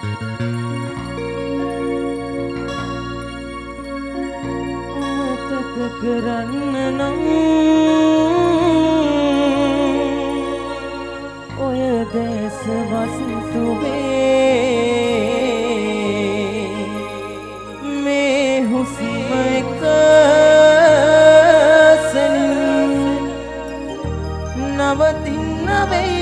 කරන්න නම් ඔය දැස වස්තුවේ මේ හුස්ම එක සැනින් නවතින්න වෙයි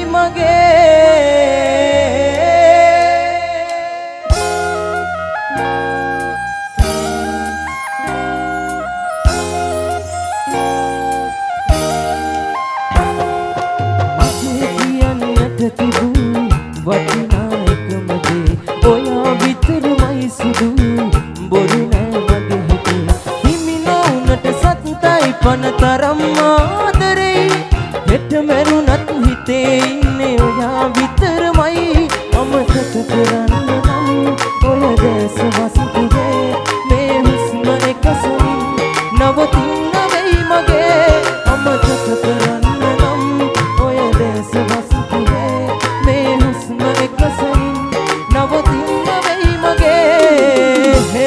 වටිනා එකම දේ ඔයා විතරමයි සුදු බොරු නෑ මගේ හිතේ හිමි නොවුනට සතුටයි පන තරම් ආදරේ හෙට මැරුණත් හිතේ ඉන්නේ ඔයා විතරමයි අමතක කරන්න නම් ඔය දැස වසතුවේ මේ හුස්ම එක සැනින් නවතින්න වෙයි මගේ අමතක කරන්න නම් ඔය දැස වසතුවේ මේ හුස්ම එක සැනින් නවතින්න වෙයි මගේ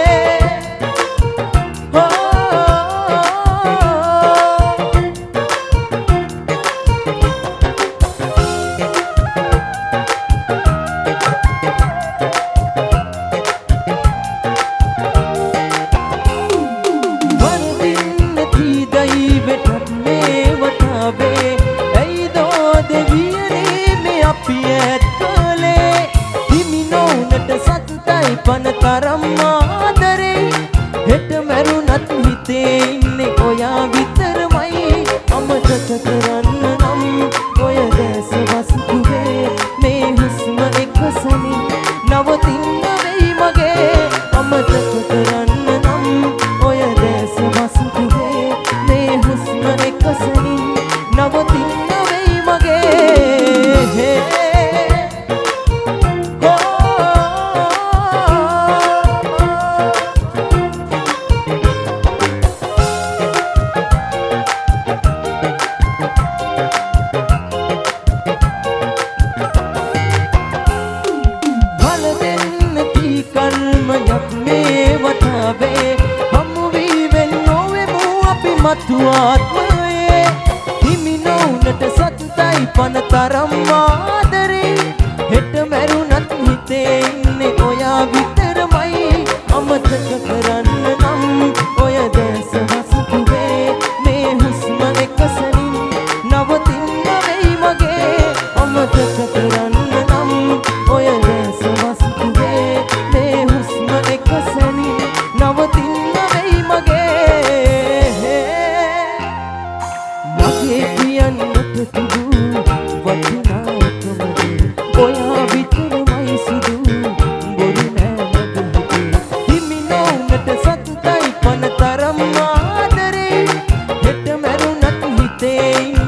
වරදින්න තීදයි වෙටත් මේ වටාවේ ඇයිදෝ දෙවියනේ මේ අපි ඇත් කළේ හිමි නොවුනට සතුටයි පන තරම් ආදරේ හෙට මැරුණත් හිතේ ඉන්නේ ඔයා විතරමයි අමතක කරන්න නම් ඔය දැස වස්තුවේ මේ හුස්ම එක සැනින් නවතින්න වෙයි මගේ අමතක කරන්න නම් ඔය දැස වස්තුවේ මේ හුස්ම එක සැනින් නවතින්න වෙයි මගේ කර්මයක් මේ වටාවේ හමු වී වෙන්නෝවෙමු අපි මතු ආත්මයේ හිමි නොවුනට සතුටයි පන තරම් ආදරේ හෙට මැරුණත් හිතේ ඉන්නේ ඔයා විතරමයි අමතක කරන්න නම් ඔය දැස වස්තුවේ මේ හුස්ම එක සැනින් නවතින්න වෙයි මගේ අමතක කරන්න නම් ඔය දැස වස්තුවේ මේ හුස්ම එක සැනින් නවතින්න වෙයි මගේ මගේ කියන්නට තිබූ වටිනා එකම දේ ඔයා විතරමයි සුදු බොරු නෑ මගේ හිතේ හිමි නොවුනට සතුටයි පන තරම් ආදරේ හෙට මැරුණත් හිතේ